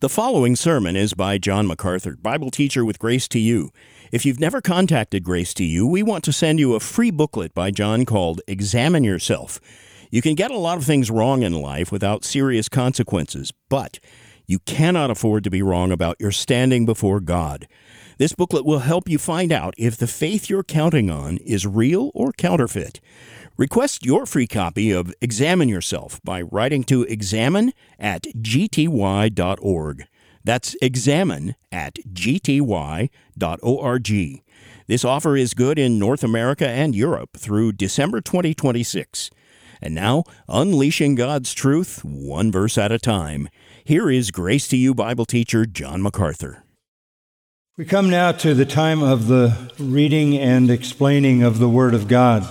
The following sermon is by John MacArthur, Bible teacher with Grace to You. If you've never contacted Grace to You, we want to send you a free booklet by John called Examine Yourself. You can get a lot of things wrong in life without serious consequences, but you cannot afford to be wrong about your standing before God. This booklet will help you find out if the faith you're counting on is real or counterfeit. Request your free copy of Examine Yourself by writing to examine@gty.org. That's examine@gty.org. This offer is good in North America and Europe through December 2026. And now, unleashing God's truth, one verse at a time. Here is Grace to You Bible teacher John MacArthur. We come now to the time of the reading and explaining of the Word of God.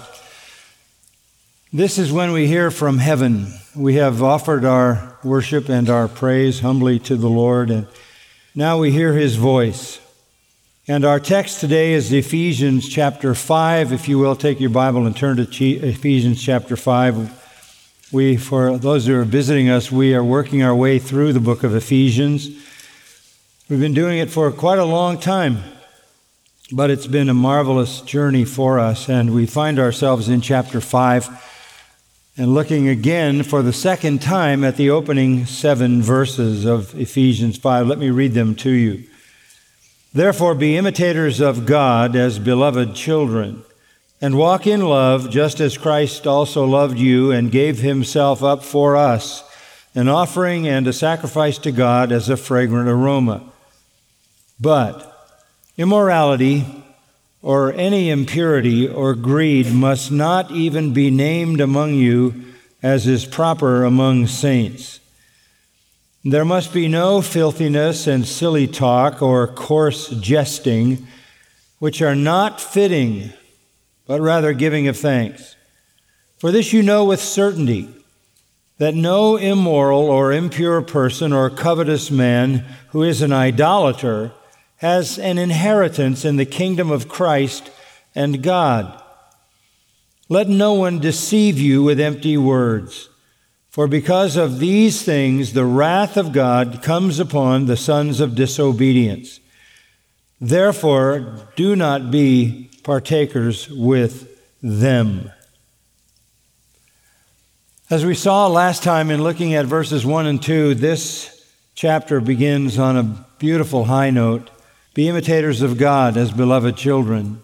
This is when we hear from heaven. We have offered our worship and our praise humbly to the Lord, and now we hear His voice. And our text today is Ephesians chapter 5. If you will, take your Bible and turn to Ephesians chapter 5. For those who are visiting us, we are working our way through the book of Ephesians. We've been doing it for quite a long time, but it's been a marvelous journey for us, and we find ourselves in chapter 5 and looking again for the second time at the opening 7 verses of Ephesians 5. Let me read them to you. Therefore, be imitators of God as beloved children, and walk in love just as Christ also loved you and gave Himself up for us, an offering and a sacrifice to God as a fragrant aroma. But immorality or any impurity or greed must not even be named among you as is proper among saints. There must be no filthiness and silly talk or coarse jesting, which are not fitting, but rather giving of thanks. For this you know with certainty, that no immoral or impure person or covetous man who is an idolater has an inheritance in the kingdom of Christ and God. Let no one deceive you with empty words, for because of these things the wrath of God comes upon the sons of disobedience. Therefore, do not be partakers with them. As we saw last time in looking at verses 1 and 2, this chapter begins on a beautiful high note. Be imitators of God as beloved children.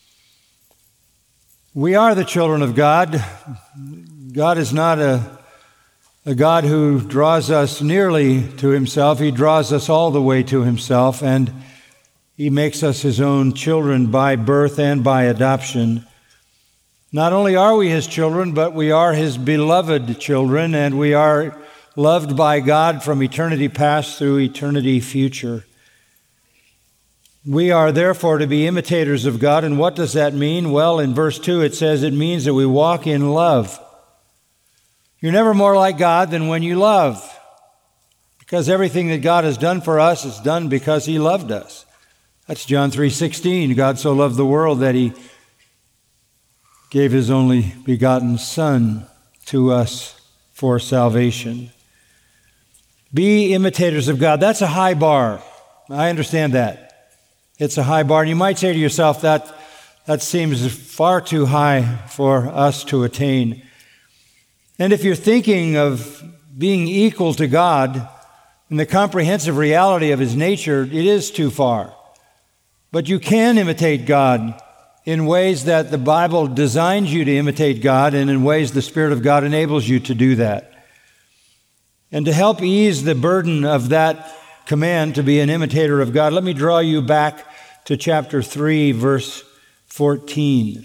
We are the children of God. God is not a God who draws us nearly to Himself. He draws us all the way to Himself, and He makes us His own children by birth and by adoption. Not only are we His children, but we are His beloved children, and we are loved by God from eternity past through eternity future. We are therefore to be imitators of God, and what does that mean? Well, in verse 2 it says it means that we walk in love. You're never more like God than when you love, because everything that God has done for us is done because He loved us. That's John 3:16. God so loved the world that He gave His only begotten Son to us for salvation. Be imitators of God. That's a high bar. I understand that. It's a high bar. And you might say to yourself, that seems far too high for us to attain. And if you're thinking of being equal to God in the comprehensive reality of His nature, it is too far. But you can imitate God in ways that the Bible designs you to imitate God, and in ways the Spirit of God enables you to do that. And to help ease the burden of that command to be an imitator of God, let me draw you back to chapter 3, verse 14,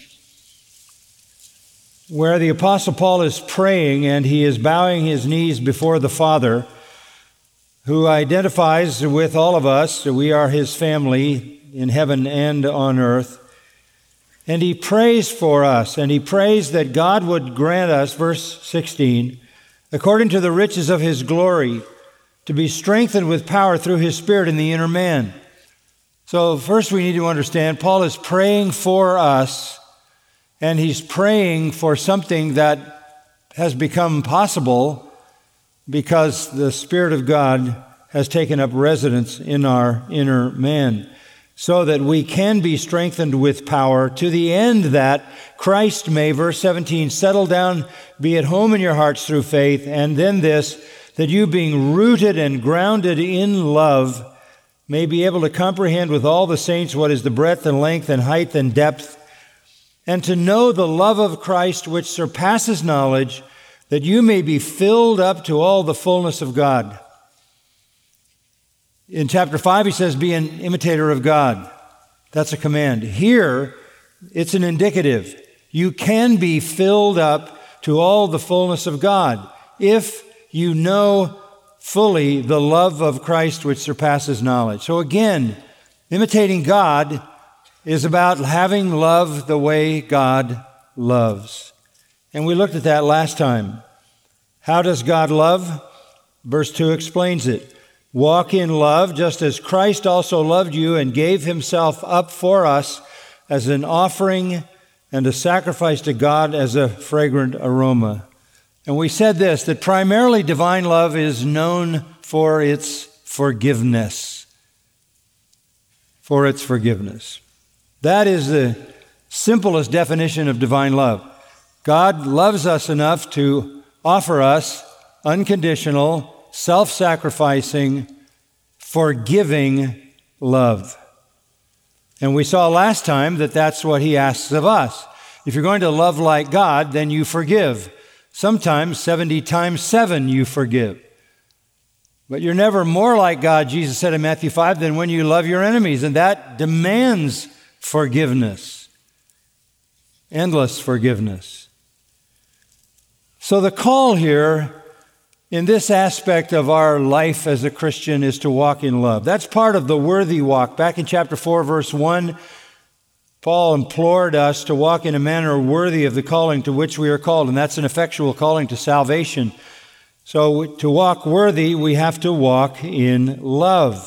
where the Apostle Paul is praying and he is bowing his knees before the Father, who identifies with all of us. We are His family in heaven and on earth. And he prays for us, and he prays that God would grant us, verse 16, according to the riches of His glory, to be strengthened with power through His Spirit in the inner man. So first we need to understand, Paul is praying for us, and he's praying for something that has become possible because the Spirit of God has taken up residence in our inner man, so that we can be strengthened with power to the end that Christ may, verse 17, settle down, be at home in your hearts through faith, and then this, that you being rooted and grounded in love may be able to comprehend with all the saints what is the breadth and length and height and depth, and to know the love of Christ which surpasses knowledge, that you may be filled up to all the fullness of God. In chapter 5, he says, be an imitator of God. That's a command. Here, it's an indicative. You can be filled up to all the fullness of God if you know fully the love of Christ which surpasses knowledge. So again, imitating God is about having love the way God loves. And we looked at that last time. How does God love? Verse 2 explains it. Walk in love, just as Christ also loved you and gave himself up for us as an offering and a sacrifice to God as a fragrant aroma. And we said this, that primarily divine love is known for its forgiveness. For its forgiveness. That is the simplest definition of divine love. God loves us enough to offer us unconditional, self-sacrificing, forgiving love. And we saw last time that that's what he asks of us. If you're going to love like God, then you forgive. Sometimes 70 times 7 you forgive. But you're never more like God, Jesus said in Matthew 5, than when you love your enemies. And that demands forgiveness. Endless forgiveness. So the call here in this aspect of our life as a Christian is to walk in love. That's part of the worthy walk. Back in chapter 4, verse 1, Paul implored us to walk in a manner worthy of the calling to which we are called, and that's an effectual calling to salvation. So to walk worthy, we have to walk in love.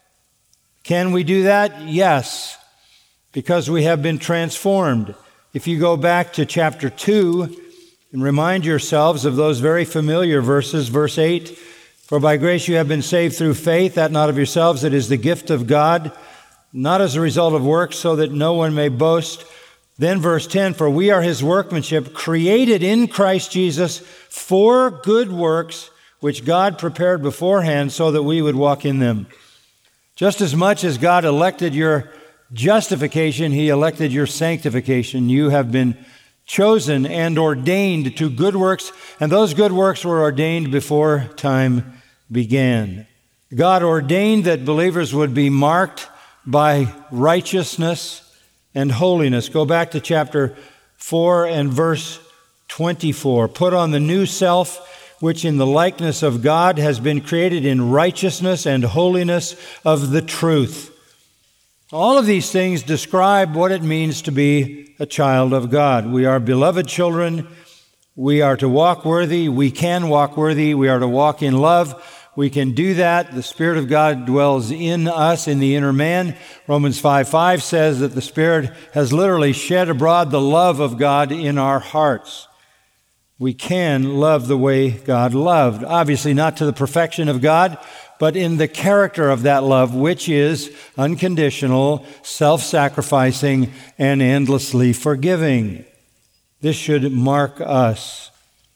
Can we do that? Yes, because we have been transformed. If you go back to chapter 2 and remind yourselves of those very familiar verses, verse 8, for by grace you have been saved through faith, that not of yourselves, it is the gift of God, not as a result of works, so that no one may boast. Then verse 10, for we are his workmanship, created in Christ Jesus for good works, which God prepared beforehand so that we would walk in them. Just as much as God elected your justification, he elected your sanctification. You have been chosen and ordained to good works, and those good works were ordained before time began. God ordained that believers would be marked by righteousness and holiness. Go back to chapter 4 and verse 24. Put on the new self, which in the likeness of God has been created in righteousness and holiness of the truth. All of these things describe what it means to be a child of God. We are beloved children. We are to walk worthy. We can walk worthy. We are to walk in love. We can do that. The Spirit of God dwells in us, in the inner man. Romans 5:5 says that the Spirit has literally shed abroad the love of God in our hearts. We can love the way God loved. Obviously not to the perfection of God, but in the character of that love, which is unconditional, self-sacrificing, and endlessly forgiving. This should mark us.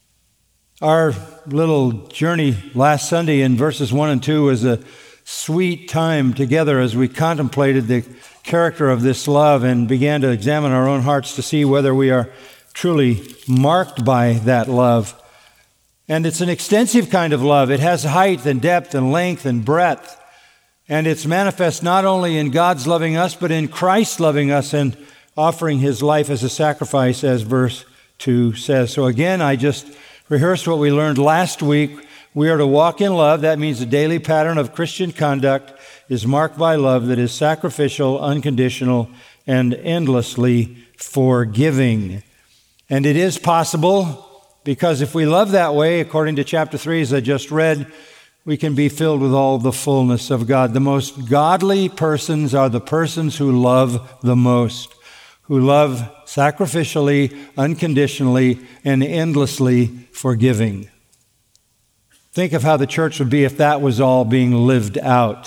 Our little journey last Sunday in verses 1 and 2 was a sweet time together as we contemplated the character of this love and began to examine our own hearts to see whether we are truly marked by that love. And it's an extensive kind of love. It has height and depth and length and breadth. And it's manifest not only in God's loving us, but in Christ loving us and offering his life as a sacrifice, as verse 2 says. So again, I just rehearsed what we learned last week. We are to walk in love. That means the daily pattern of Christian conduct is marked by love that is sacrificial, unconditional, and endlessly forgiving. And it is possible, because if we love that way, according to chapter 3, as I just read, we can be filled with all the fullness of God. The most godly persons are the persons who love the most, who love sacrificially, unconditionally, and endlessly forgiving. Think of how the church would be if that was all being lived out.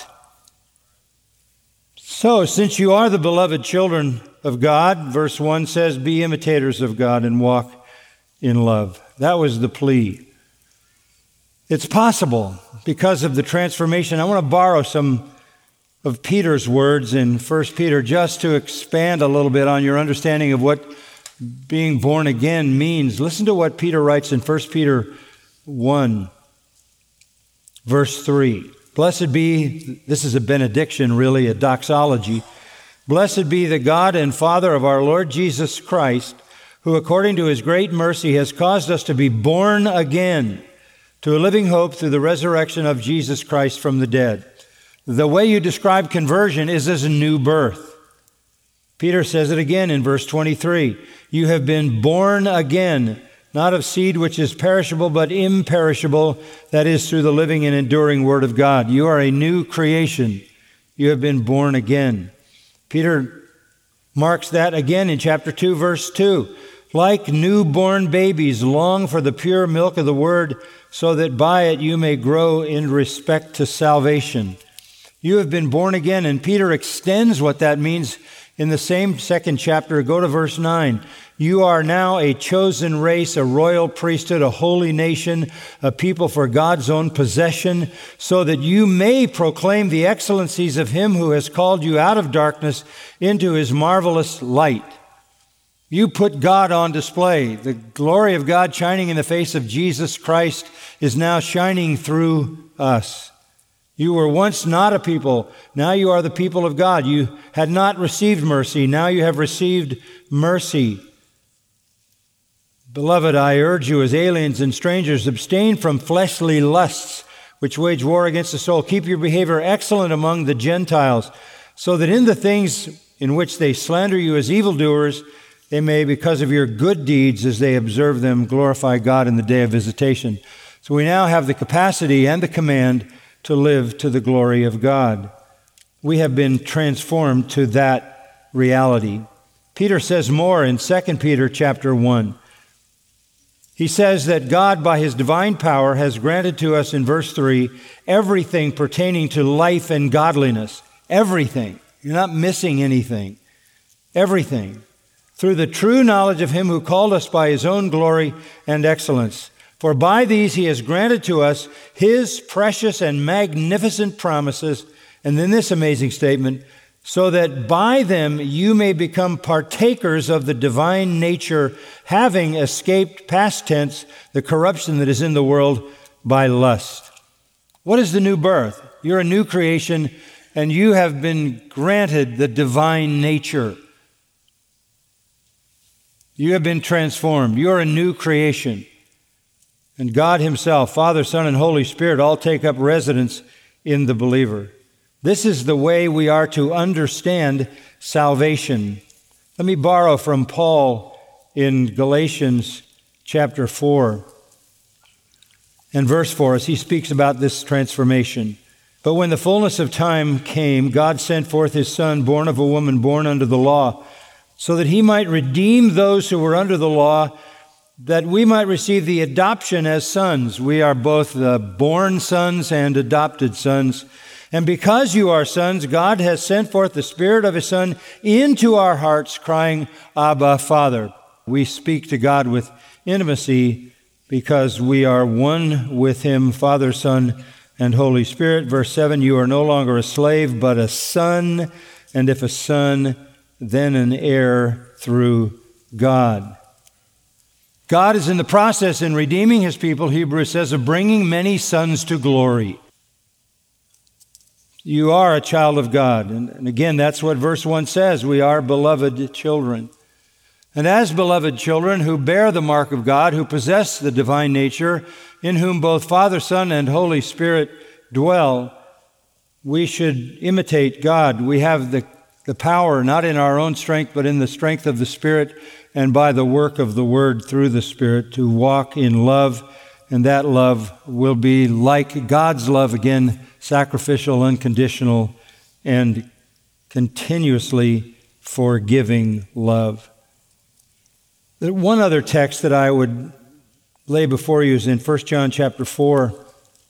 So, since you are the beloved children of God, verse 1 says, be imitators of God and walk in love. That was the plea. It's possible because of the transformation. I want to borrow some of Peter's words in 1 Peter just to expand a little bit on your understanding of what being born again means. Listen to what Peter writes in 1 Peter 1, verse 3. Blessed be, this is a benediction really, a doxology. Blessed be the God and Father of our Lord Jesus Christ, who according to his great mercy has caused us to be born again to a living hope through the resurrection of Jesus Christ from the dead. The way you describe conversion is as a new birth. Peter says it again in verse 23. You have been born again, not of seed which is perishable, but imperishable, that is, through the living and enduring Word of God. You are a new creation. You have been born again. Peter marks that again in chapter 2, verse 2. Like newborn babies, long for the pure milk of the Word, so that by it you may grow in respect to salvation. You have been born again, and Peter extends what that means in the same second chapter. Go to verse 9. You are now a chosen race, a royal priesthood, a holy nation, a people for God's own possession, so that you may proclaim the excellencies of him who has called you out of darkness into his marvelous light. You put God on display. The glory of God shining in the face of Jesus Christ is now shining through us. You were once not a people. Now you are the people of God. You had not received mercy. Now you have received mercy. Beloved, I urge you as aliens and strangers, abstain from fleshly lusts which wage war against the soul. Keep your behavior excellent among the Gentiles, so that in the things in which they slander you as evildoers, they may, because of your good deeds, as they observe them, glorify God in the day of visitation. So we now have the capacity and the command to live to the glory of God. We have been transformed to that reality. Peter says more in 2 Peter chapter 1. He says that God, by his divine power, has granted to us, in verse 3, everything pertaining to life and godliness. Everything. You're not missing anything. Everything. Through the true knowledge of him who called us by his own glory and excellence. For by these he has granted to us his precious and magnificent promises, and then this amazing statement, so that by them you may become partakers of the divine nature, having escaped, past tense, the corruption that is in the world by lust. What is the new birth? You're a new creation, and you have been granted the divine nature. You have been transformed. You're a new creation. And God himself, Father, Son, and Holy Spirit all take up residence in the believer. This is the way we are to understand salvation. Let me borrow from Paul in Galatians chapter 4 and verse 4 as he speaks about this transformation. But when the fullness of time came, God sent forth his Son, born of a woman, born under the law, so that he might redeem those who were under the law, that we might receive the adoption as sons. We are both born sons and adopted sons. And because you are sons, God has sent forth the Spirit of his Son into our hearts, crying, Abba, Father. We speak to God with intimacy because we are one with him, Father, Son, and Holy Spirit. Verse 7, you are no longer a slave, but a son, and if a son, then an heir through God. God is in the process in redeeming his people, Hebrews says, of bringing many sons to glory. You are a child of God. And again, that's what verse 1 says. We are beloved children. And as beloved children who bear the mark of God, who possess the divine nature, in whom both Father, Son, and Holy Spirit dwell, we should imitate God. We have the power, not in our own strength, but in the strength of the Spirit and by the work of the Word through the Spirit to walk in love. And that love will be like God's love, again, sacrificial, unconditional, and continuously forgiving love. One other text that I would lay before you is in 1 John chapter 4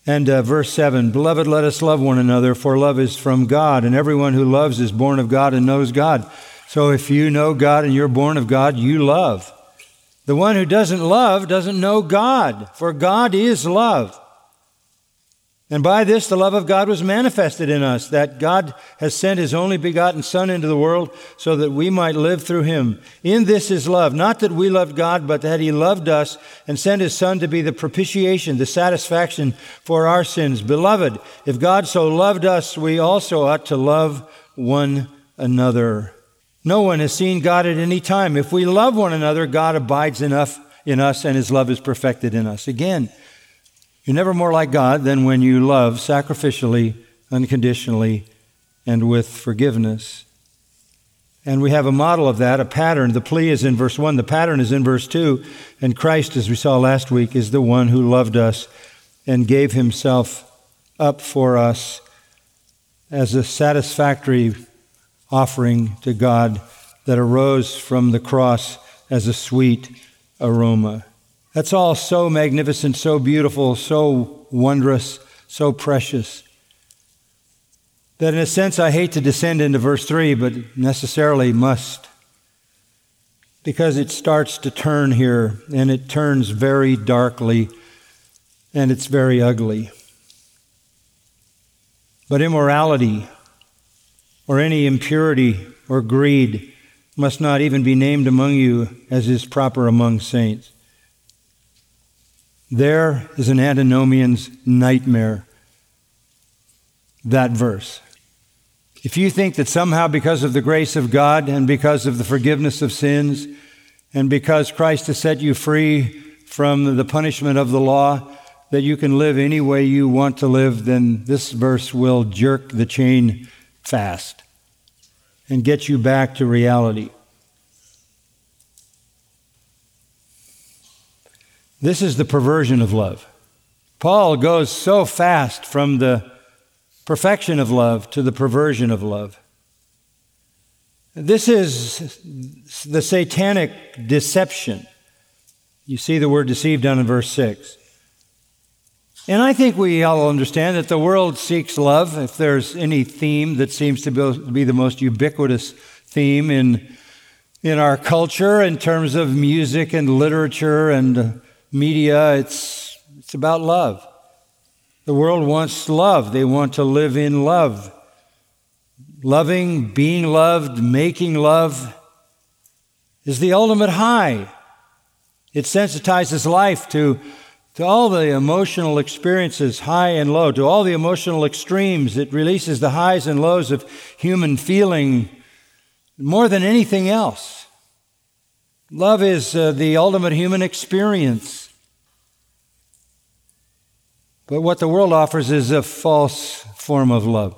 And verse 7, "Beloved, let us love one another, for love is from God, and everyone who loves is born of God and knows God." So if you know God and you're born of God, you love. The one who doesn't love doesn't know God, for God is love. And by this the love of God was manifested in us, that God has sent His only begotten Son into the world so that we might live through Him. In this is love, not that we loved God, but that He loved us and sent His Son to be the propitiation, the satisfaction for our sins. Beloved, if God so loved us, we also ought to love one another. No one has seen God at any time. If we love one another, God abides in us, and His love is perfected in us. Again, you're never more like God than when you love sacrificially, unconditionally, and with forgiveness. And we have a model of that, a pattern. The plea is in verse 1. The pattern is in verse 2. And Christ, as we saw last week, is the one who loved us and gave Himself up for us as a satisfactory offering to God that arose from the cross as a sweet aroma. That's all so magnificent, so beautiful, so wondrous, so precious, that in a sense I hate to descend into verse 3, but necessarily must, because it starts to turn here, and it turns very darkly, and it's very ugly. But immorality, or any impurity or greed, must not even be named among you, as is proper among saints. There is an antinomian's nightmare, that verse. If you think that somehow because of the grace of God and because of the forgiveness of sins and because Christ has set you free from the punishment of the law, that you can live any way you want to live, then this verse will jerk the chain fast and get you back to reality. This is the perversion of love. Paul goes so fast from the perfection of love to the perversion of love. This is the satanic deception. You see the word deceived down in verse 6. And I think we all understand that the world seeks love. If there's any theme that seems to be the most ubiquitous theme in our culture in terms of music and literature and media, it's about love. The world wants love. They want to live in love. Loving, being loved, making love is the ultimate high. It sensitizes life to all the emotional experiences, high and low, to all the emotional extremes. It releases the highs and lows of human feeling more than anything else. Love is the ultimate human experience. But what the world offers is a false form of love.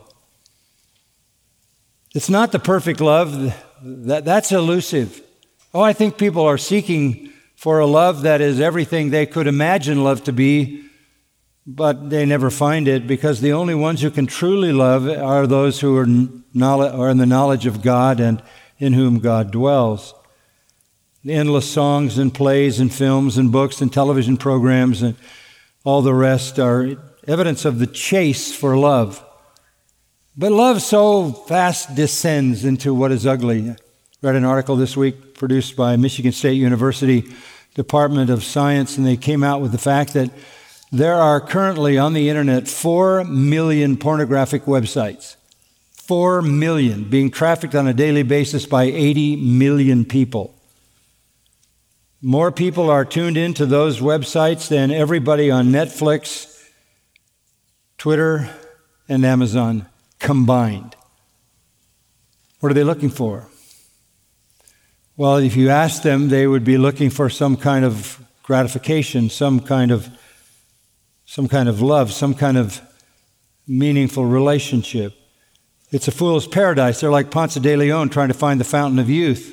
It's not the perfect love. That's elusive. Oh, I think people are seeking for a love that is everything they could imagine love to be, but they never find it, because the only ones who can truly love are those who are in the knowledge of God and in whom God dwells. The endless songs and plays and films and books and television programs and all the rest are evidence of the chase for love. But love so fast descends into what is ugly. I read an article this week produced by Michigan State University Department of Science, and they came out with the fact that there are currently on the internet 4 million pornographic websites. 4 million being trafficked on a daily basis by 80 million people. More people are tuned into those websites than everybody on Netflix, Twitter, and Amazon combined. What are they looking for? Well, if you ask them, they would be looking for some kind of gratification, some kind of love, some kind of meaningful relationship. It's a fool's paradise. They're like Ponce de Leon trying to find the fountain of youth.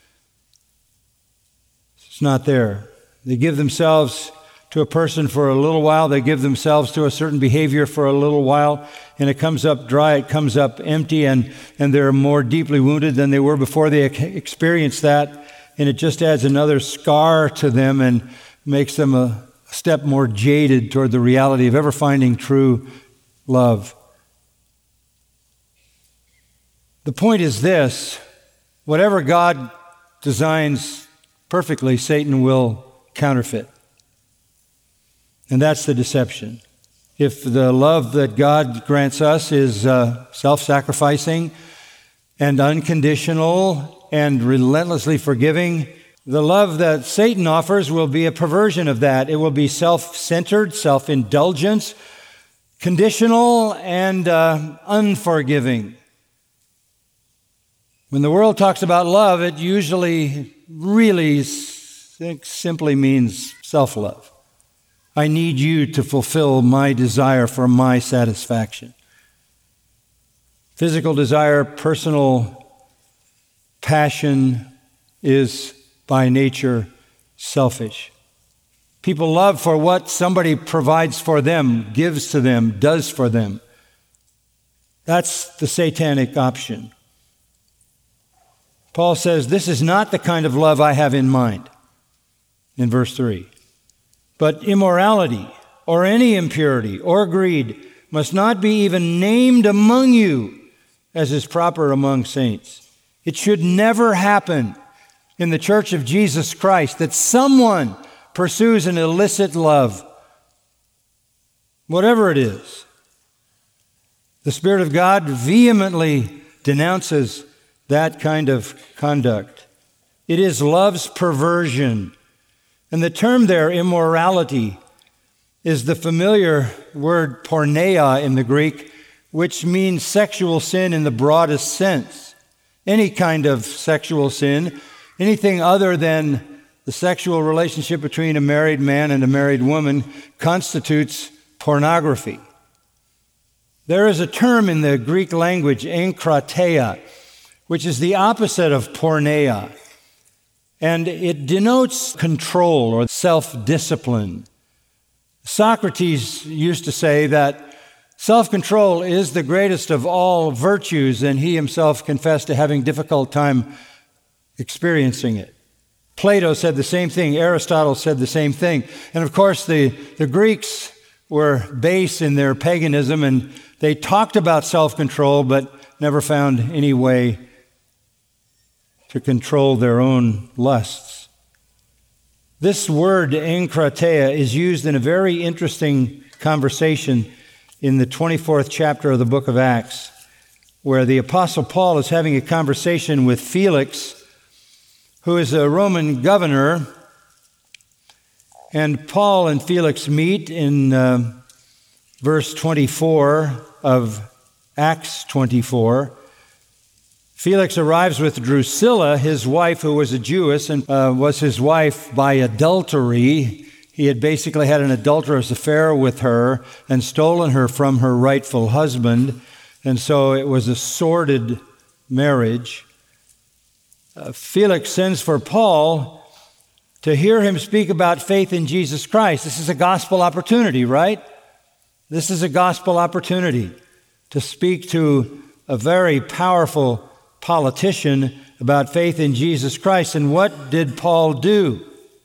It's not there. They give themselves to a person for a little while. They give themselves to a certain behavior for a little while, and it comes up dry, it comes up empty, and they're more deeply wounded than they were before they experienced that, and it just adds another scar to them and makes them step more jaded toward the reality of ever finding true love. The point is this: whatever God designs perfectly, Satan will counterfeit. And that's the deception. If the love that God grants us is self-sacrificing and unconditional and relentlessly forgiving, the love that Satan offers will be a perversion of that. It will be self-centered, self-indulgence, conditional, and unforgiving. When the world talks about love, it usually really simply means self-love. I need you to fulfill my desire for my satisfaction. Physical desire, personal passion is by nature selfish. People love for what somebody provides for them, gives to them, does for them. That's the satanic option. Paul says, this is not the kind of love I have in mind, in verse 3. But immorality, or any impurity, or greed must not be even named among you, as is proper among saints. It should never happen in the church of Jesus Christ that someone pursues an illicit love, whatever it is. The Spirit of God vehemently denounces that kind of conduct. It is love's perversion. And the term there, immorality, is the familiar word porneia in the Greek, which means sexual sin in the broadest sense. Any kind of sexual sin, anything other than the sexual relationship between a married man and a married woman, constitutes pornography. There is a term in the Greek language, enkrateia, which is the opposite of porneia, and it denotes control or self-discipline. Socrates used to say that self-control is the greatest of all virtues, and he himself confessed to having a difficult time experiencing it. Plato said the same thing. Aristotle said the same thing. And of course, the Greeks were base in their paganism, and they talked about self-control, but never found any way to control their own lusts. This word, enkrateia, is used in a very interesting conversation in the 24th chapter of the book of Acts, where the Apostle Paul is having a conversation with Felix, who is a Roman governor, and Paul and Felix meet in verse 24 of Acts 24. Felix arrives with Drusilla, his wife, who was a Jewess and was his wife by adultery. He had basically had an adulterous affair with her and stolen her from her rightful husband, and so it was a sordid marriage. Felix sends for Paul to hear him speak about faith in Jesus Christ. This is a gospel opportunity, right? This is a gospel opportunity to speak to a very powerful politician about faith in Jesus Christ. And what did Paul do?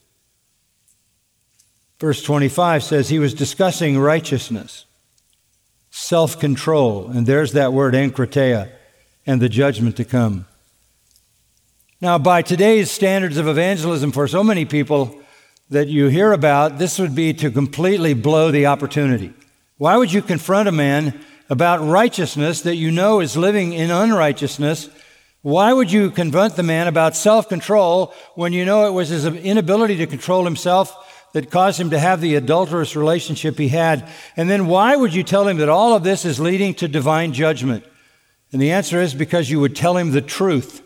Verse 25 says he was discussing righteousness, self-control, and there's that word enkrateia, and the judgment to come. Now, by today's standards of evangelism for so many people that you hear about, this would be to completely blow the opportunity. Why would you confront a man about righteousness that you know is living in unrighteousness? Why would you confront the man about self-control when you know it was his inability to control himself that caused him to have the adulterous relationship he had? And then why would you tell him that all of this is leading to divine judgment? And the answer is because you would tell him the truth.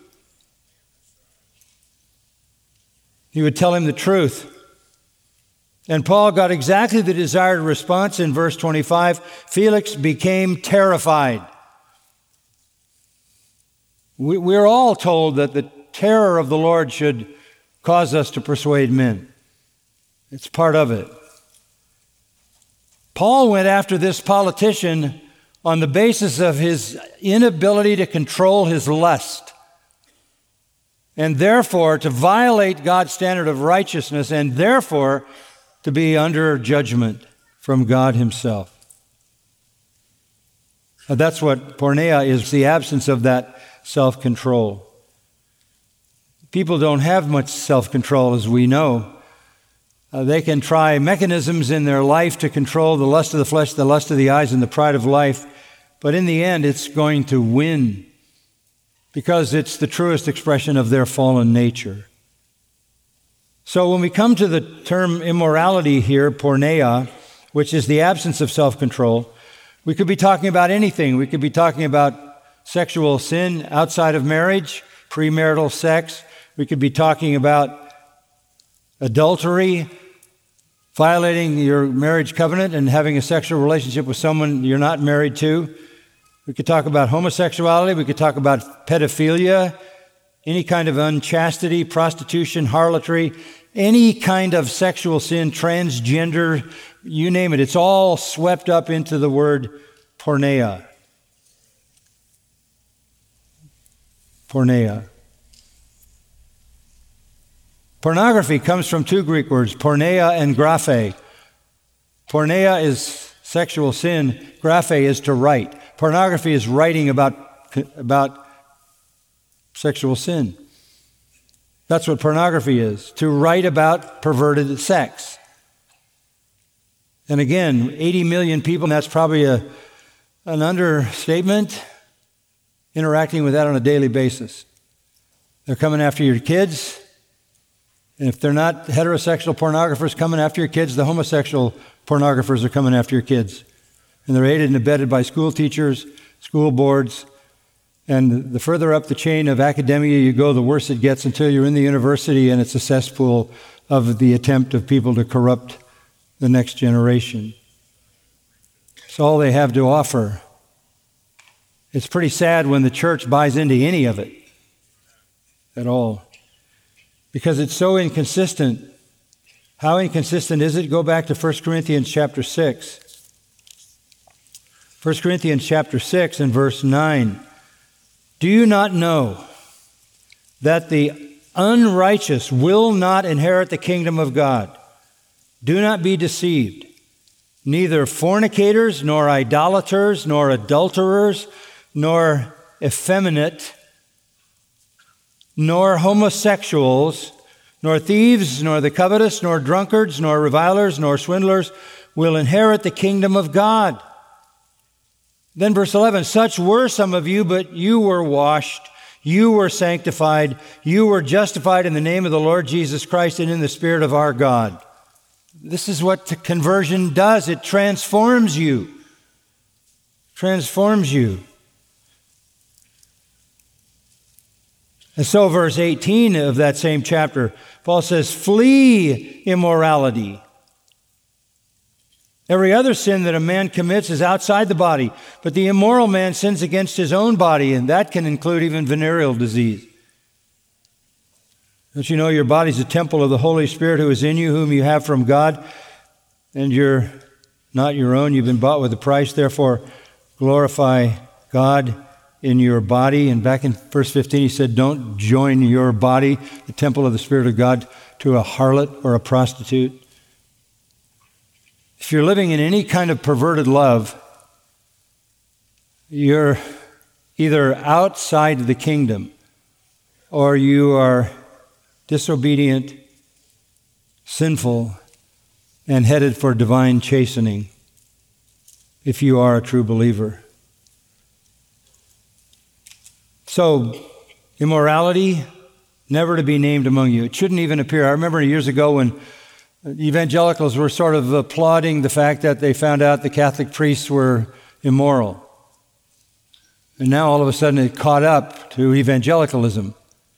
You would tell him the truth. And Paul got exactly the desired response in verse 25. Felix became terrified. We're all told that the terror of the Lord should cause us to persuade men. It's part of it. Paul went after this politician on the basis of his inability to control his lust, and therefore to violate God's standard of righteousness, and therefore to be under judgment from God himself. That's what porneia is, the absence of that self-control. People don't have much self-control, as we know. They can try mechanisms in their life to control the lust of the flesh, the lust of the eyes, and the pride of life. But in the end, it's going to win because it's the truest expression of their fallen nature. So when we come to the term immorality here, porneia, which is the absence of self-control, we could be talking about anything. We could be talking about sexual sin outside of marriage, premarital sex. We could be talking about adultery, violating your marriage covenant and having a sexual relationship with someone you're not married to. We could talk about homosexuality. We could talk about pedophilia, any kind of unchastity, prostitution, harlotry, any kind of sexual sin, transgender, you name it. It's all swept up into the word porneia. Porneia. Pornography comes from two Greek words, porneia and graphe. Porneia is sexual sin. Graphe is to write. Pornography is writing about sexual sin. That's what pornography is, to write about perverted sex. And again, 80 million people, and that's probably an understatement, interacting with that on a daily basis. They're coming after your kids. And if they're not heterosexual pornographers coming after your kids, the homosexual pornographers are coming after your kids. And they're aided and abetted by school teachers, school boards. And the further up the chain of academia you go, the worse it gets until you're in the university and it's a cesspool of the attempt of people to corrupt the next generation. It's all they have to offer. It's pretty sad when the church buys into any of it at all, because it's so inconsistent. How inconsistent is it? Go back to 1 Corinthians chapter 6. 1 Corinthians chapter 6 and verse 9. Do you not know that the unrighteous will not inherit the kingdom of God? Do not be deceived. Neither fornicators, nor idolaters, nor adulterers, nor effeminate, nor homosexuals, nor thieves, nor the covetous, nor drunkards, nor revilers, nor swindlers will inherit the kingdom of God. Then verse 11, such were some of you, but you were washed, you were sanctified, you were justified in the name of the Lord Jesus Christ and in the Spirit of our God. This is what conversion does. It transforms you. Transforms you. And so verse 18 of that same chapter, Paul says, flee immorality. Every other sin that a man commits is outside the body, but the immoral man sins against his own body, and that can include even venereal disease. Don't you know your body's a temple of the Holy Spirit who is in you, whom you have from God, and you're not your own, you've been bought with a price, therefore glorify God in your body. And back in verse 15 he said, don't join your body, the temple of the Spirit of God, to a harlot or a prostitute. If you're living in any kind of perverted love, you're either outside the kingdom or you are disobedient, sinful, and headed for divine chastening if you are a true believer. So, immorality, never to be named among you. It shouldn't even appear. I remember years ago when evangelicals were sort of applauding the fact that they found out the Catholic priests were immoral. And now all of a sudden it caught up to evangelicalism.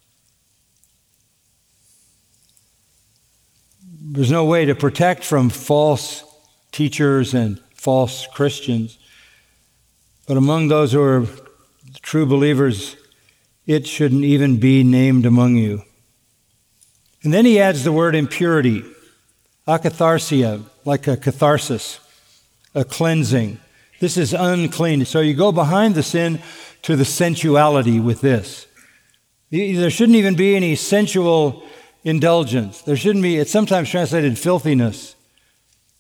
There's no way to protect from false teachers and false Christians. But among those who are true believers, it shouldn't even be named among you. And then he adds the word impurity. Akatharsia, like a catharsis, a cleansing. This is unclean. So you go behind the sin to the sensuality with this. There shouldn't even be any sensual indulgence. There shouldn't be, it's sometimes translated filthiness.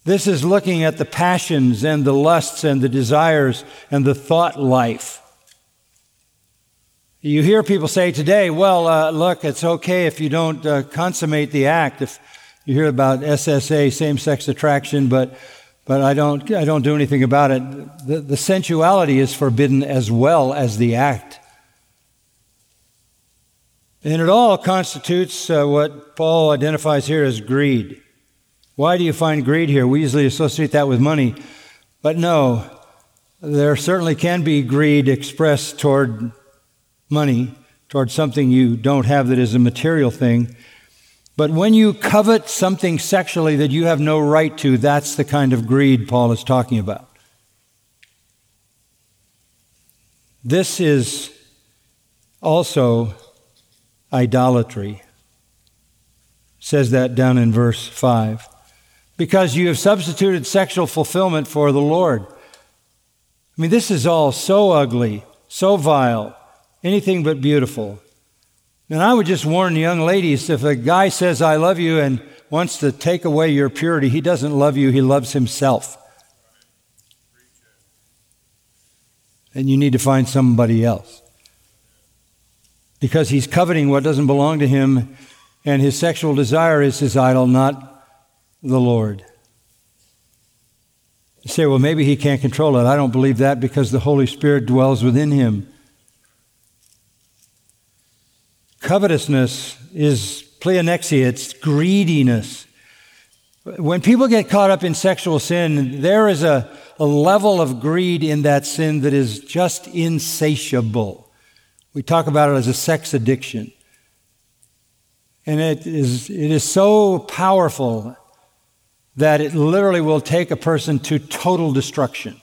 This is looking at the passions and the lusts and the desires and the thought life. You hear people say today, well, look, it's okay if you don't consummate the act. If you hear about SSA, same-sex attraction, but I don't do anything about it. The sensuality is forbidden as well as the act. And it all constitutes what Paul identifies here as greed. Why do you find greed here? We usually associate that with money. But no, there certainly can be greed expressed toward money, toward something you don't have that is a material thing. But when you covet something sexually that you have no right to, that's the kind of greed Paul is talking about. This is also idolatry. It says that down in verse 5. Because you have substituted sexual fulfillment for the Lord. I mean, this is all so ugly, so vile, anything but beautiful. And I would just warn young ladies, if a guy says, I love you, and wants to take away your purity, he doesn't love you, he loves himself. And you need to find somebody else. Because he's coveting what doesn't belong to him, and his sexual desire is his idol, not the Lord. You say, well, maybe he can't control it. I don't believe that because the Holy Spirit dwells within him. Covetousness is pleonexia, it's greediness. When people get caught up in sexual sin, there is a level of greed in that sin that is just insatiable. We talk about it as a sex addiction. And it is so powerful that it literally will take a person to total destruction.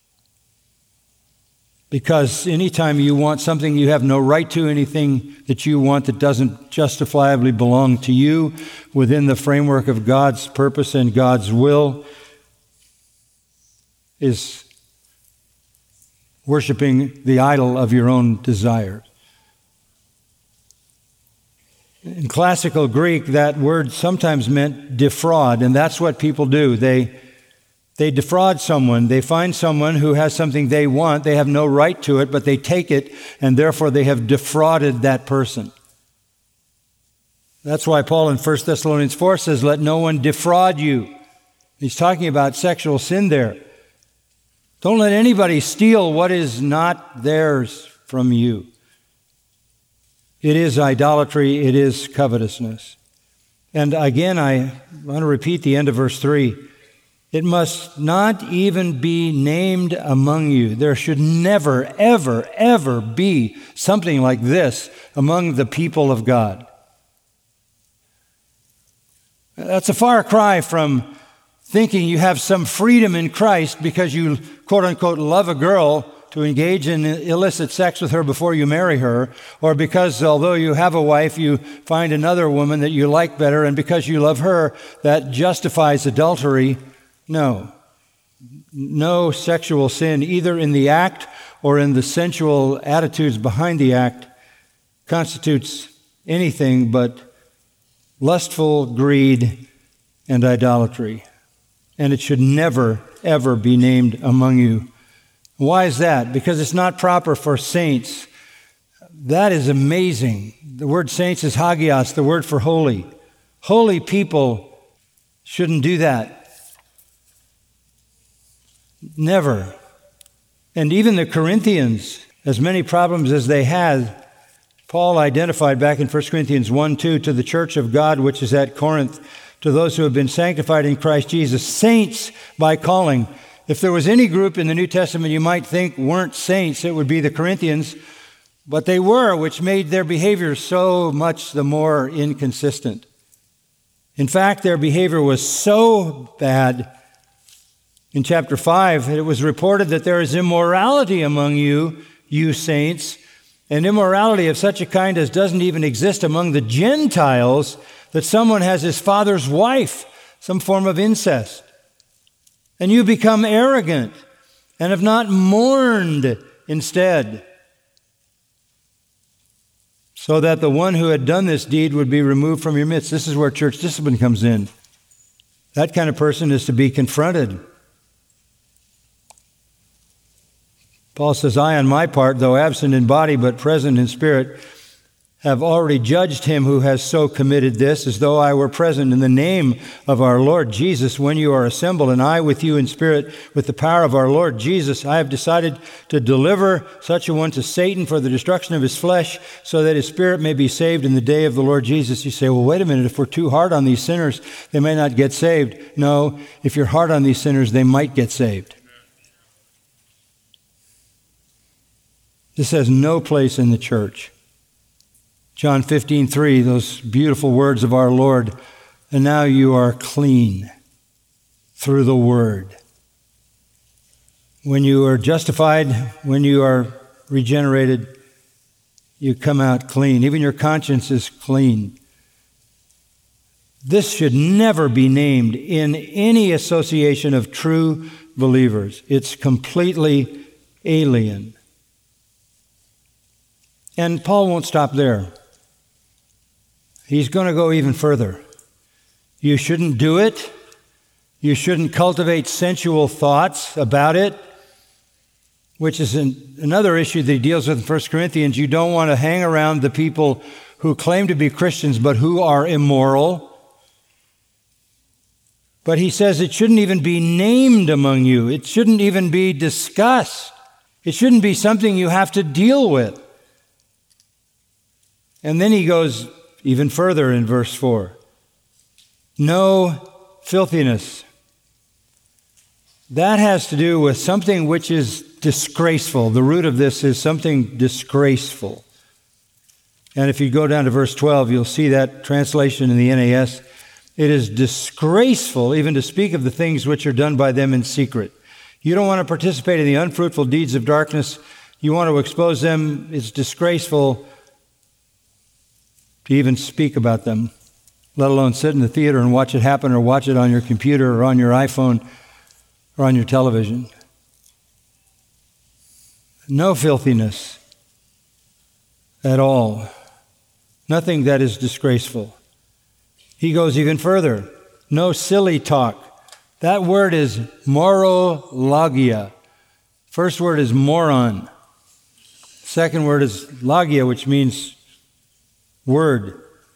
Because anytime you want something you have no right to, anything that you want that doesn't justifiably belong to you within the framework of God's purpose and God's will, is worshiping the idol of your own desires. In classical Greek, that word sometimes meant defraud, and that's what people do. They defraud someone. They find someone who has something they want. They have no right to it, but they take it, and therefore they have defrauded that person. That's why Paul in 1 Thessalonians 4 says, let no one defraud you. He's talking about sexual sin there. Don't let anybody steal what is not theirs from you. It is idolatry. It is covetousness. And again, I want to repeat the end of verse 3. It must not even be named among you. There should never, ever, ever be something like this among the people of God. That's a far cry from thinking you have some freedom in Christ because you, quote unquote, love a girl to engage in illicit sex with her before you marry her, or because although you have a wife, you find another woman that you like better, and because you love her, that justifies adultery. No sexual sin, either in the act or in the sensual attitudes behind the act, constitutes anything but lustful greed and idolatry. And it should never, ever be named among you. Why is that? Because it's not proper for saints. That is amazing. The word saints is hagios, the word for holy. Holy people shouldn't do that. Never. And even the Corinthians, as many problems as they had, Paul identified back in 1 Corinthians 1:2 to the church of God which is at Corinth, to those who have been sanctified in Christ Jesus, saints by calling. If there was any group in the New Testament you might think weren't saints, it would be the Corinthians, but they were, which made their behavior so much the more inconsistent. In fact, their behavior was so bad. In chapter 5, it was reported that there is immorality among you, you saints, and immorality of such a kind as doesn't even exist among the Gentiles, that someone has his father's wife, some form of incest. And you become arrogant and have not mourned instead, so that the one who had done this deed would be removed from your midst. This is where church discipline comes in. That kind of person is to be confronted. Paul says, I, on my part, though absent in body but present in spirit, have already judged him who has so committed this, as though I were present in the name of our Lord Jesus when you are assembled, and I with you in spirit with the power of our Lord Jesus. I have decided to deliver such a one to Satan for the destruction of his flesh, so that his spirit may be saved in the day of the Lord Jesus. You say, well, wait a minute, if we're too hard on these sinners, they may not get saved. No, if you're hard on these sinners, they might get saved. This has no place in the church. John 15:3, those beautiful words of our Lord, and now you are clean through the word. When you are justified, when you are regenerated, you come out clean. Even your conscience is clean. This should never be named in any association of true believers. It's completely alien. And Paul won't stop there. He's going to go even further. You shouldn't do it. You shouldn't cultivate sensual thoughts about it, which is another issue that he deals with in 1 Corinthians. You don't want to hang around the people who claim to be Christians but who are immoral. But he says it shouldn't even be named among you. It shouldn't even be discussed. It shouldn't be something you have to deal with. And then he goes even further in verse 4. No filthiness. That has to do with something which is disgraceful. The root of this is something disgraceful. And if you go down to verse 12, you'll see that translation in the NAS. It is disgraceful even to speak of the things which are done by them in secret. You don't want to participate in the unfruitful deeds of darkness. You want to expose them. It's disgraceful to even speak about them, let alone sit in the theater and watch it happen, or watch it on your computer or on your iPhone or on your television. No filthiness at all. Nothing that is disgraceful. He goes even further. No silly talk. That word is morologia. First word is moron. Second word is logia, which means word.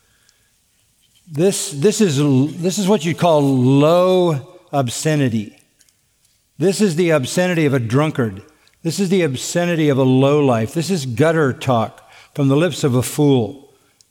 This is what you'd call low obscenity. This is the obscenity of a drunkard. This is the obscenity of a lowlife. This is gutter talk from the lips of a fool.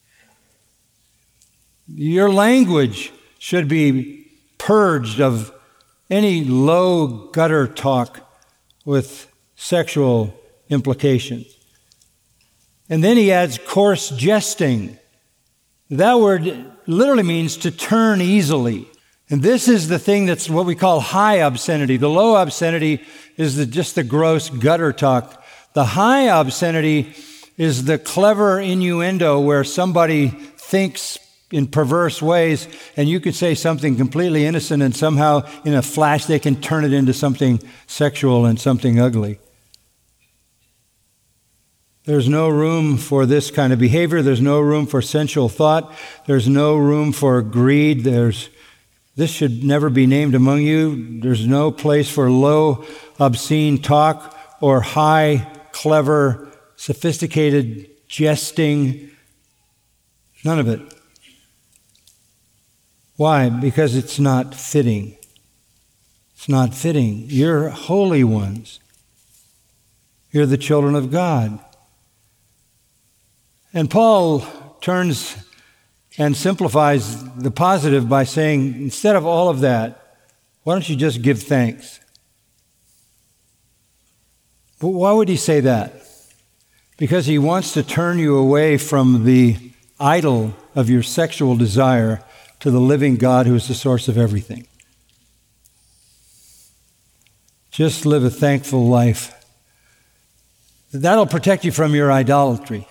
Your language should be purged of any low gutter talk with sexual implications. And then he adds coarse jesting. That word literally means to turn easily. And this is the thing that's what we call high obscenity. The low obscenity is just the gross gutter talk. The high obscenity is the clever innuendo where somebody thinks in perverse ways, and you could say something completely innocent, and somehow in a flash they can turn it into something sexual and something ugly. There's no room for this kind of behavior. There's no room for sensual thought. There's no room for greed. This should never be named among you. There's no place for low, obscene talk or high, clever, sophisticated jesting. None of it. Why? Because it's not fitting. It's not fitting. You're holy ones. You're the children of God. And Paul turns and simplifies the positive by saying, instead of all of that, why don't you just give thanks? But why would he say that? Because he wants to turn you away from the idol of your sexual desire to the living God who is the source of everything. Just live a thankful life. That'll protect you from your idolatry.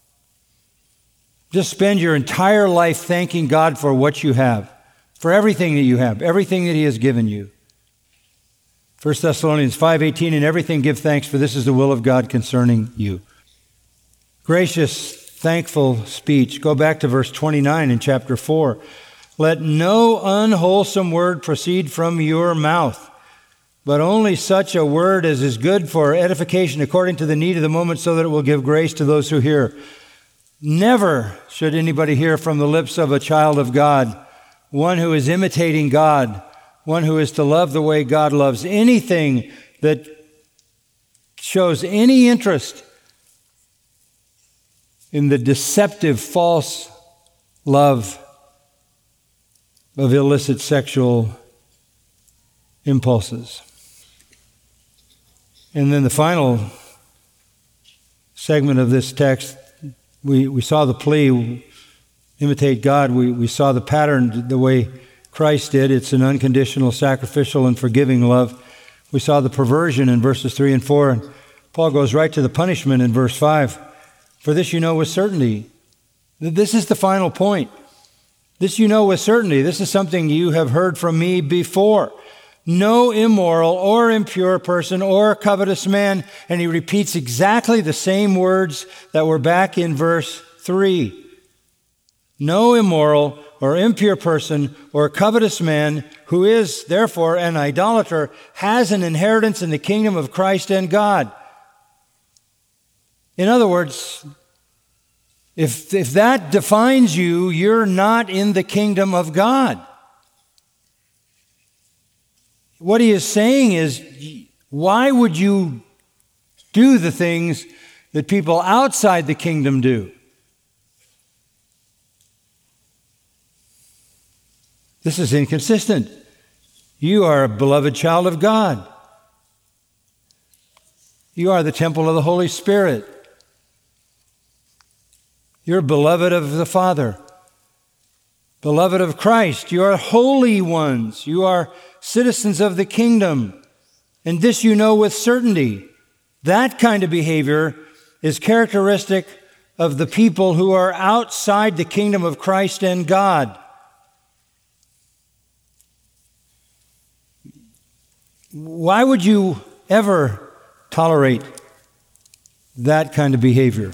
Just spend your entire life thanking God for what you have, for everything that you have, everything that He has given you. 1 Thessalonians 5:18, in everything give thanks, for this is the will of God concerning you. Gracious, thankful speech. Go back to verse 29 in chapter 4. Let no unwholesome word proceed from your mouth, but only such a word as is good for edification according to the need of the moment, so that it will give grace to those who hear. Never should anybody hear from the lips of a child of God, one who is imitating God, one who is to love the way God loves, anything that shows any interest in the deceptive, false love of illicit sexual impulses. And then the final segment of this text, we saw the plea, imitate God. We saw the pattern the way Christ did. It's an unconditional, sacrificial, and forgiving love. We saw the perversion in verses 3 and 4, and Paul goes right to the punishment in verse 5. For this you know with certainty. This is the final point. This you know with certainty. This is something you have heard from me before. No immoral or impure person or covetous man. And he repeats exactly the same words that were back in verse 3. No immoral or impure person or covetous man who is therefore an idolater has an inheritance in the kingdom of Christ and God. In other words, if that defines you, you're not in the kingdom of God. What he is saying is, why would you do the things that people outside the kingdom do? This is inconsistent. You are a beloved child of God. You are the temple of the Holy Spirit. You're beloved of the Father, beloved of Christ. You are holy ones. You are citizens of the kingdom. And this you know with certainty. That kind of behavior is characteristic of the people who are outside the kingdom of Christ and God. Why would you ever tolerate that kind of behavior?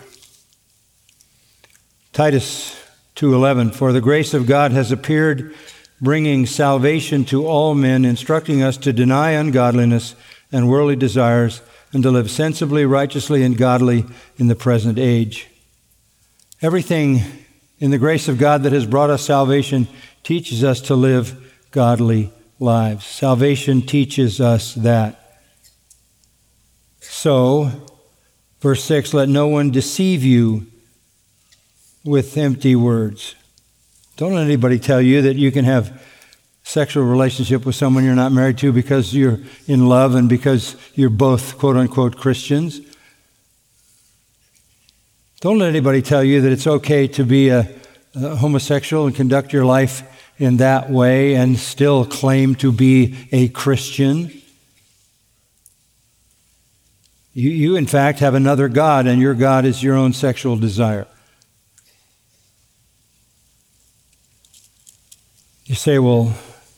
Titus 2:11, for the grace of God has appeared, bringing salvation to all men, instructing us to deny ungodliness and worldly desires, and to live sensibly, righteously, and godly in the present age. Everything in the grace of God that has brought us salvation teaches us to live godly lives. Salvation teaches us that. So, verse 6, let no one deceive you with empty words. Don't let anybody tell you that you can have sexual relationship with someone you're not married to because you're in love and because you're both quote-unquote Christians. Don't let anybody tell you that it's okay to be a homosexual and conduct your life in that way and still claim to be a Christian. You in fact have another God, and your God is your own sexual desire. You say, well,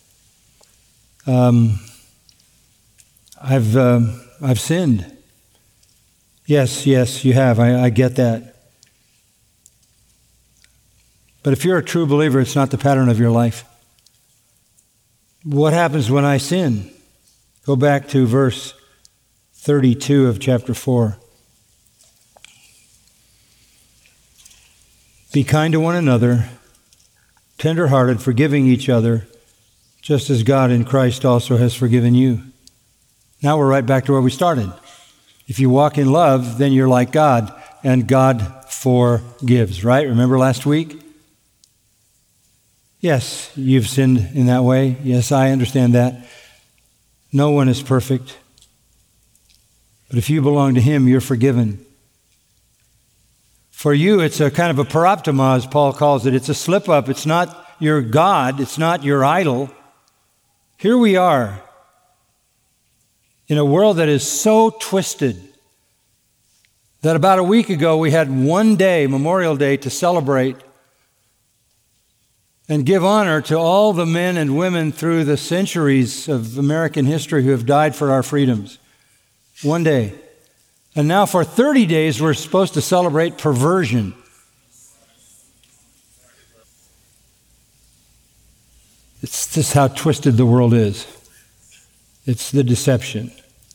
I've sinned. Yes, you have. I get that. But if you're a true believer, it's not the pattern of your life. What happens when I sin? Go back to verse 32 of chapter 4. Be kind to one another, tender-hearted, forgiving each other, just as God in Christ also has forgiven you. Now we're right back to where we started. If you walk in love, then you're like God, and God forgives, right? Remember last week? Yes, you've sinned in that way. Yes, I understand that. No one is perfect. But if you belong to Him, you're forgiven. For you, it's a kind of a paroptoma, as Paul calls it. It's a slip-up. It's not your God. It's not your idol. Here we are in a world that is so twisted that about a week ago we had one day, Memorial Day, to celebrate and give honor to all the men and women through the centuries of American history who have died for our freedoms. One day. And now for 30 days we're supposed to celebrate perversion. It's just how twisted the world is. It's the deception.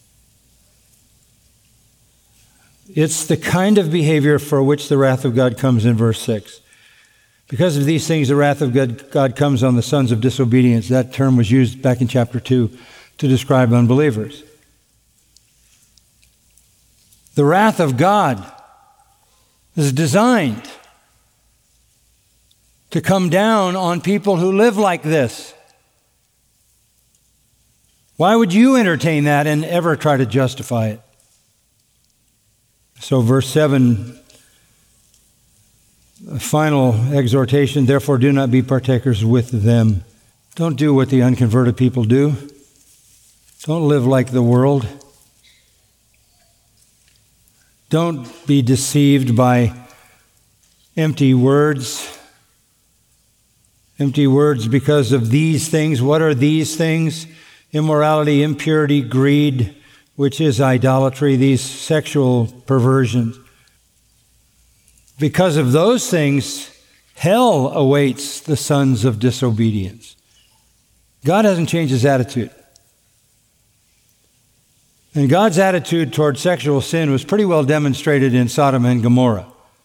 It's the kind of behavior for which the wrath of God comes in verse 6. Because of these things, the wrath of God comes on the sons of disobedience. That term was used back in chapter 2 to describe unbelievers. The wrath of God is designed to come down on people who live like this. Why would you entertain that and ever try to justify it? So verse 7, a final exhortation, therefore do not be partakers with them. Don't do what the unconverted people do. Don't live like the world. Don't be deceived by empty words. Empty words because of these things. What are these things? Immorality, impurity, greed, which is idolatry, these sexual perversions. Because of those things, hell awaits the sons of disobedience. God hasn't changed his attitude. And God's attitude toward sexual sin was pretty well demonstrated in Sodom and Gomorrah.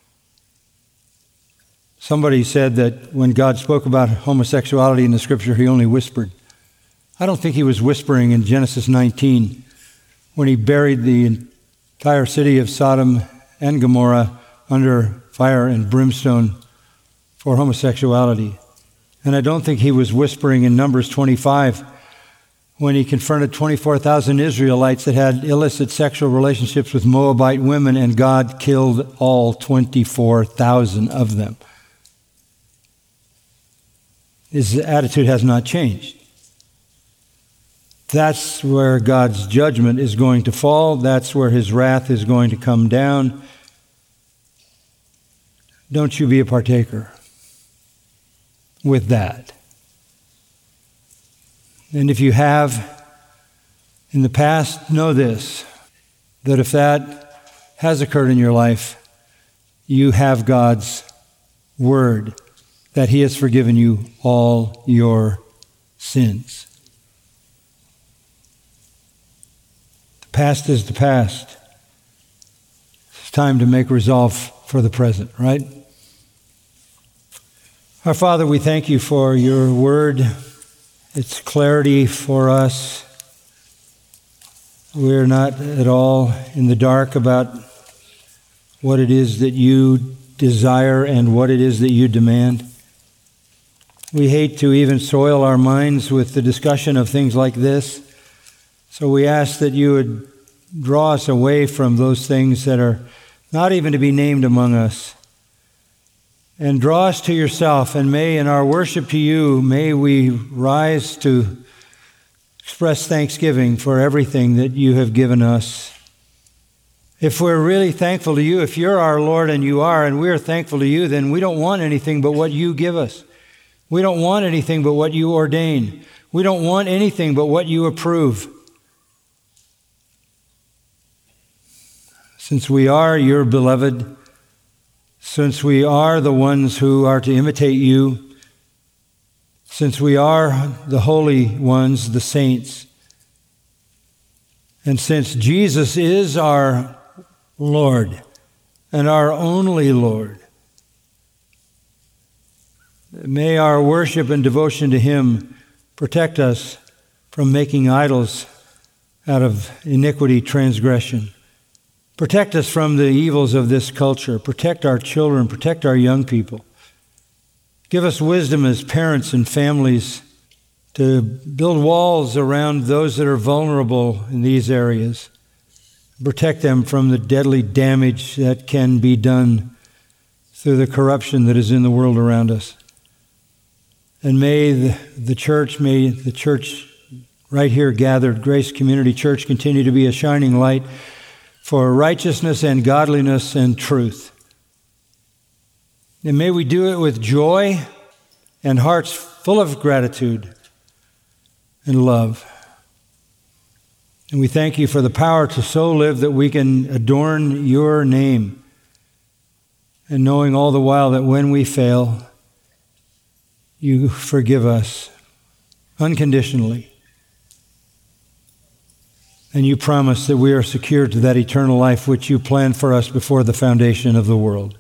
Somebody said that when God spoke about homosexuality in the Scripture, he only whispered. I don't think he was whispering in Genesis 19 when he buried the entire city of Sodom and Gomorrah under fire and brimstone for homosexuality. And I don't think he was whispering in Numbers 25 when he confronted 24,000 Israelites that had illicit sexual relationships with Moabite women, and God killed all 24,000 of them. His attitude has not changed. That's where God's judgment is going to fall. That's where his wrath is going to come down. Don't you be a partaker with that. And if you have in the past, know this, that if that has occurred in your life, you have God's word that he has forgiven you all your sins. The past is the past. It's time to make resolve for the present, right? Our Father, we thank you for your word, its clarity for us. We're not at all in the dark about what it is that you desire and what it is that you demand. We hate to even soil our minds with the discussion of things like this. So we ask that you would draw us away from those things that are not even to be named among us. And draw us to yourself, and may in our worship to you, may we rise to express thanksgiving for everything that you have given us. If we're really thankful to you, if you're our Lord and you are, and we're thankful to you, then we don't want anything but what you give us. We don't want anything but what you ordain. We don't want anything but what you approve. Since we are your beloved, since we are the ones who are to imitate you, since we are the holy ones, the saints, and since Jesus is our Lord and our only Lord, may our worship and devotion to him protect us from making idols out of iniquity, transgression. Protect us from the evils of this culture. Protect our children. Protect our young people. Give us wisdom as parents and families to build walls around those that are vulnerable in these areas. Protect them from the deadly damage that can be done through the corruption that is in the world around us. And may the church right here gathered, Grace Community Church, continue to be a shining light for righteousness and godliness and truth. And may we do it with joy and hearts full of gratitude and love. And we thank you for the power to so live that we can adorn your name, and knowing all the while that when we fail, you forgive us unconditionally. And you promise that we are secured to that eternal life which you planned for us before the foundation of the world.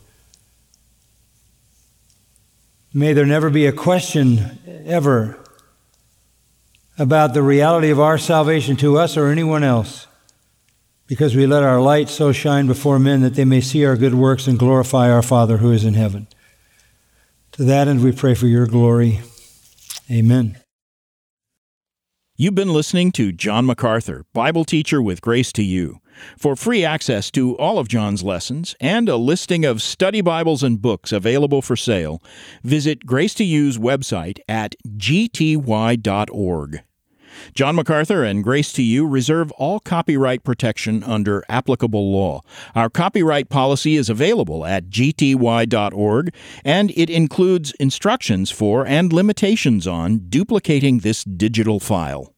May there never be a question ever about the reality of our salvation to us or anyone else, because we let our light so shine before men that they may see our good works and glorify our Father who is in heaven. To that end we pray for your glory. Amen. You've been listening to John MacArthur, Bible teacher with Grace to You. For free access to all of John's lessons and a listing of study Bibles and books available for sale, visit Grace to You's website at gty.org. John MacArthur and Grace to You reserve all copyright protection under applicable law. Our copyright policy is available at gty.org, and it includes instructions for and limitations on duplicating this digital file.